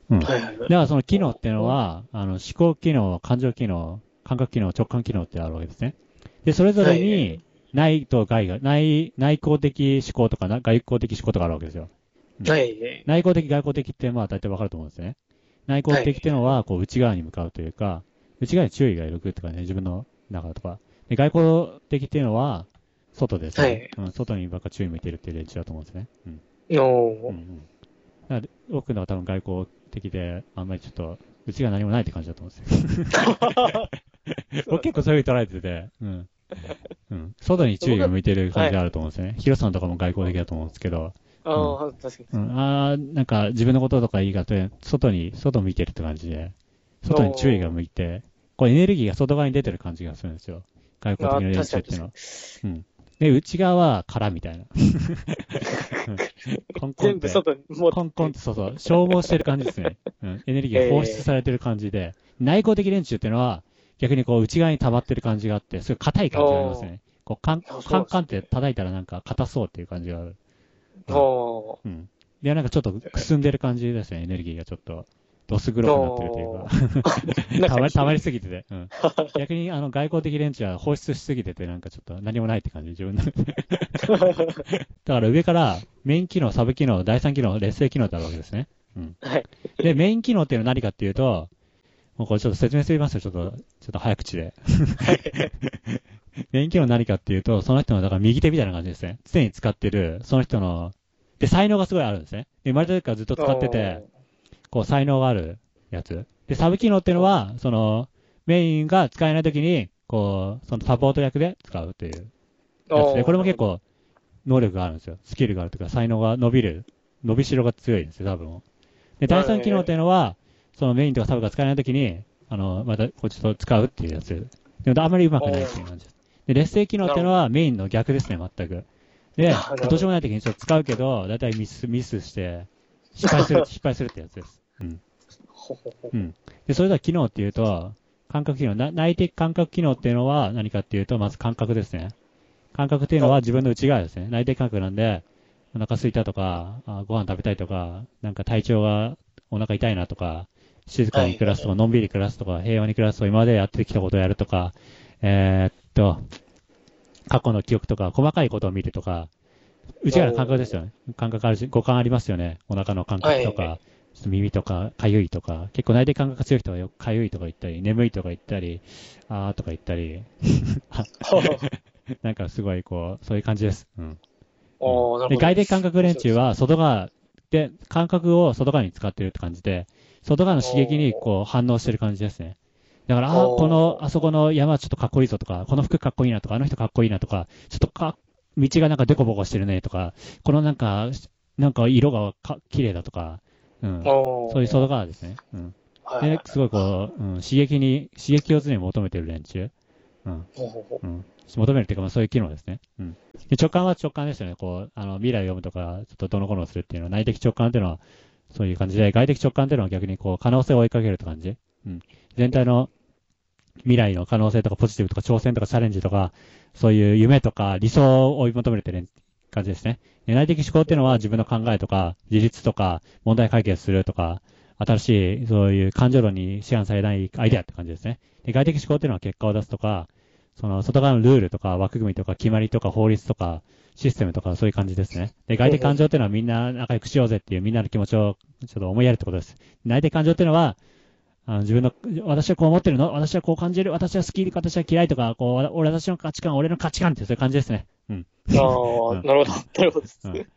うん。だからその機能っていうのは、思考機能、感情機能、感覚機能、直感機能ってあるわけですね。で、それぞれに、内と外が、内向的思考とか外向的思考とかあるわけですよ。うん、内向的、外向的ってまあ大体わかると思うんですね。内向的っていうのは、こう内側に向かうというか、内側に注意がいるとかね、自分の中とか。で、外向的っていうのは、外ですね。うん、外にばっか注意向いてるっていう連中だと思うんですね。うん。だから多くのは多分外交的で、あんまりちょっと、うちが何もないって感じだと思うんですよ。僕結構そういう風に捉えてて、うん。うん。外に注意が向いてる感じがあると思うんですね。ヒロさんとかも外交的だと思うんですけど。 確かに。 うん。なんか自分のこととかいいかと、外向いてるって感じで、外に注意が向いて、こうエネルギーが外側に出てる感じがするんですよ。外交的な練習っていうのは。うん。で、内側は空みたいな。 全部外にコンコンってそう、消耗してる感じですね。うん。エネルギーが放出されてる感じで、内向的練習っていうのは、逆にこう内側に溜まってる感じがあって、すごい硬い感じがありますね。こうカンカンって叩いたらなんか硬そうっていう感じがある。うん。で、なんかちょっとくすんでる感じですね、エネルギーがちょっと。どす黒くなってるというか。溜まりすぎてて。うん。逆に外交的連中は放出しすぎてて、なんかちょっと何もないって感じ、自分の。だから上からメイン機能、サブ機能、第三機能、劣勢機能ってあるわけですね。うん。 はい。 で、メイン機能っていうのは何かっていうと、もうこれちょっと説明してみますよ、ちょっと早口で。メイン機能は何かっていうと、その人の、だから右手みたいな感じですね。常に使ってる、その人の、で、才能がすごいあるんですね。で、生まれた時からずっと使ってて、こう、才能があるやつ。で、サブ機能っていうのは、その、メインが使えない時に、こう、そのサポート役で使うというやつで、これも結構、能力があるんですよ。スキルがあるというか、才能が伸びしろが強いんですよ、多分。で、第三機能っていうのは、そのメインとかサブが使えない時に、また、こうちょっと使うっていうやつ。でも、あんまり上手くないっていう感じです。で、劣勢機能っていうのはメインの逆ですね、全く。で、どうしようもない時にちょっと使うけど、だいたいミスして、失敗するってやつです。うん。うん。で、それでは機能っていうと、感覚機能、内的感覚機能っていうのは何かっていうと、まず感覚ですね。感覚っていうのは自分の内側ですね。内的感覚なんで、お腹空いたとか、ご飯食べたいとか、なんか体調がお腹痛いなとか、静かに暮らすとか、のんびり暮らすとか、平和に暮らすとか、今までやってきたことをやるとか、過去の記憶とか、細かいことを見るとか、内側の感覚ですよね。感覚あるし、五感ありますよね。お腹の感覚とか、ちょっと耳とか、かゆいとか、結構内的感覚が強い人はよくかゆいとか言ったり、眠いとか言ったり、あーとか言ったり、なんかすごいこう、そういう感じです。うん。で、外的感覚連中は外側で、感覚を外側に使ってるって感じで、外側の刺激にこう反応してる感じですね。だから、あそこの山ちょっとかっこいいぞとか、この服かっこいいなとか、あの人かっこいいなとか、ちょっと道がなんかデコボコしてるねとか、このなんか色が綺麗だとか、うん。そういう外側ですね。うん。で、すごいこう、刺激を常に求めてる連中。うん。うん。求めるっていうか、まあそういう機能ですね。うん。で、直感は直感ですよね。こう、未来を読むとか、ちょっとどのこのするっていうのは、内的直感っていうのは、そういう感じで、外的直感っていうのは逆にこう、可能性を追いかけるって感じ。うん。全体の未来の可能性とかポジティブとか挑戦とかチャレンジとか、そういう夢とか理想を追い求めるって感じですね。内的思考っていうのは自分の考えとか、自立とか、問題解決するとか、新しい、そういう感情論に支配されないアイデアって感じですね。で、外的思考っていうのは結果を出すとか、その外側のルールとか枠組みとか決まりとか法律とかシステムとかそういう感じですね。で、外的感情っていうのはみんな仲良くしようぜっていうみんなの気持ちをちょっと思いやるってことです。内的感情っていうのは、自分の、私はこう思ってるの私はこう感じる私は好き私は嫌いとか、こう、私の価値観、俺の価値観ってそういう感じですね。うん。 なるほど。なるほどです。